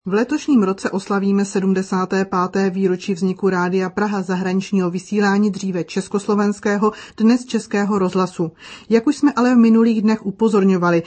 V letošním roce oslavíme 75. výročí vzniku Rádia Praha, zahraničního vysílání dříve československého, dnes Českého rozhlasu. Jak už jsme ale v minulých dnech upozorňovali,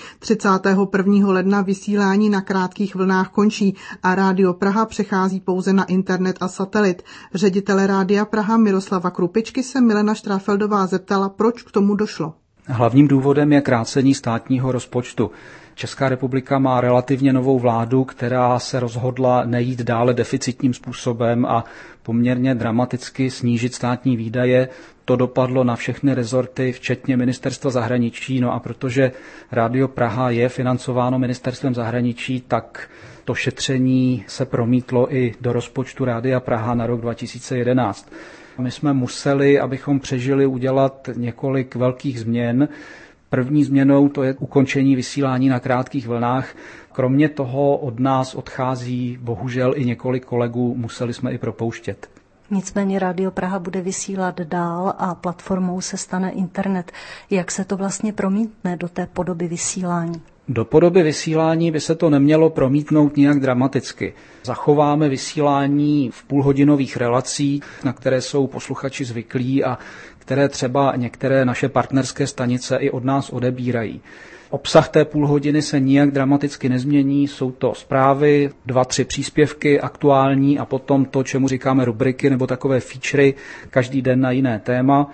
31. ledna vysílání na krátkých vlnách končí a Rádio Praha přechází pouze na internet a satelit. Ředitele Rádia Praha Miroslava Krupičky se Milena Štráfeldová zeptala, proč k tomu došlo. Hlavním důvodem je krácení státního rozpočtu. Česká republika má relativně novou vládu, která se rozhodla nejít dále deficitním způsobem a poměrně dramaticky snížit státní výdaje. To dopadlo na všechny rezorty, včetně Ministerstva zahraničí. No a protože Rádio Praha je financováno Ministerstvem zahraničí, tak to šetření se promítlo i do rozpočtu Rádia Praha na rok 2011. My jsme museli, abychom přežili, udělat několik velkých změn. První změnou to je ukončení vysílání na krátkých vlnách. Kromě toho od nás odchází bohužel i několik kolegů, museli jsme i propouštět. Nicméně Rádio Praha bude vysílat dál a platformou se stane internet. Jak se to vlastně promítne do té podoby vysílání? Do podoby vysílání by se to nemělo promítnout nijak dramaticky. Zachováme vysílání v půlhodinových relacích, na které jsou posluchači zvyklí a které třeba některé naše partnerské stanice i od nás odebírají. Obsah té půlhodiny se nijak dramaticky nezmění, jsou to zprávy, 2-3 příspěvky aktuální a potom to, čemu říkáme rubriky nebo takové featurey, každý den na jiné téma.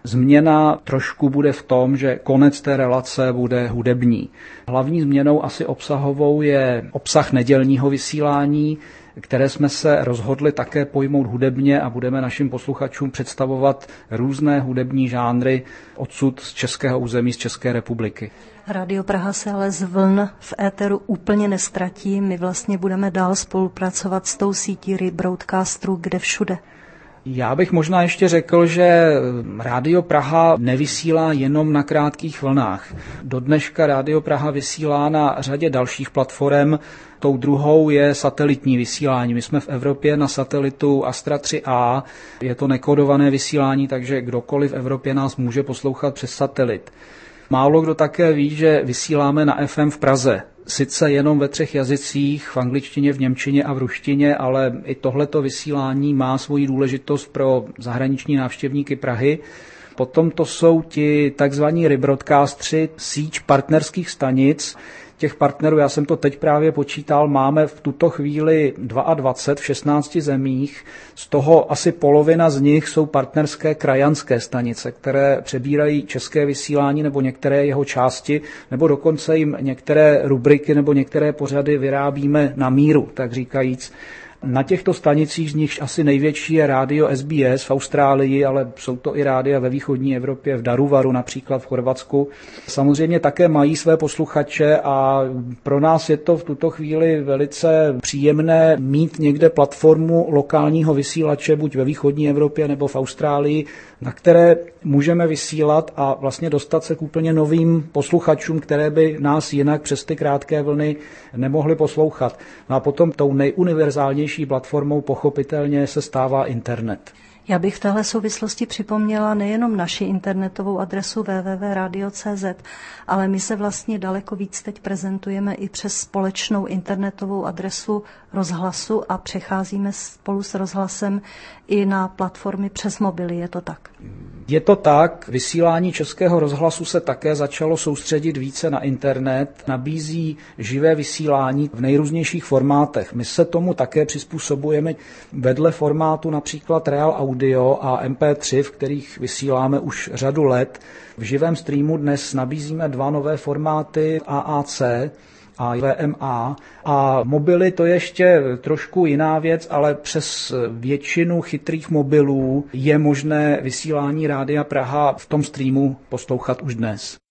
Změna trošku bude v tom, že konec té relace bude hudební. Hlavní změnou asi obsahovou je obsah nedělního vysílání, které jsme se rozhodli také pojmout hudebně a budeme našim posluchačům představovat různé hudební žánry odsud z českého území, z České republiky. Rádio Praha se ale z vln v éteru úplně nestratí. My vlastně budeme dál spolupracovat s tou sítí rebroadcasterů kde všude. Já bych možná ještě řekl, že Rádio Praha nevysílá jenom na krátkých vlnách. Do dneška Rádio Praha vysílá na řadě dalších platform. Tou druhou je satelitní vysílání. My jsme v Evropě na satelitu Astra 3A. Je to nekodované vysílání, takže kdokoliv v Evropě nás může poslouchat přes satelit. Málo kdo také ví, že vysíláme na FM v Praze. Sice jenom ve 3 jazycích, v angličtině, v němčině a v ruštině, ale i tohleto vysílání má svoji důležitost pro zahraniční návštěvníky Prahy. Potom to jsou ti takzvaní rebroadcastři, síť partnerských stanic. Těch partnerů, já jsem to teď právě počítal, máme v tuto chvíli 22 v 16 zemích. Z toho asi polovina z nich jsou partnerské krajanské stanice, které přebírají české vysílání nebo některé jeho části, nebo dokonce jim některé rubriky nebo některé pořady vyrábíme na míru, tak říkajíc. Na těchto stanicích z nichž asi největší je rádio SBS v Austrálii, ale jsou to i rádia ve východní Evropě, v Daruvaru například v Chorvatsku. Samozřejmě také mají své posluchače a pro nás je to v tuto chvíli velice příjemné mít někde platformu lokálního vysílače, buď ve východní Evropě nebo v Austrálii, na které můžeme vysílat a vlastně dostat se k úplně novým posluchačům, které by nás jinak přes ty krátké vlny nemohli poslouchat. No a potom tou nejuniverzálnější platformou pochopitelně se stává internet. Já bych v téhle souvislosti připomněla nejenom naši internetovou adresu www.radio.cz, ale my se vlastně daleko víc teď prezentujeme i přes společnou internetovou adresu rozhlasu a přecházíme spolu s rozhlasem i na platformy přes mobily, je to tak? Je to tak, vysílání Českého rozhlasu se také začalo soustředit více na internet, nabízí živé vysílání v nejrůznějších formátech. My se tomu také přizpůsobujeme vedle formátu například Real Audio a MP3, v kterých vysíláme už řadu let. V živém streamu dnes nabízíme 2 nové formáty AAC a VMA a mobily to je ještě trošku jiná věc, ale přes většinu chytrých mobilů je možné vysílání Rádia Praha v tom streamu poslouchat už dnes.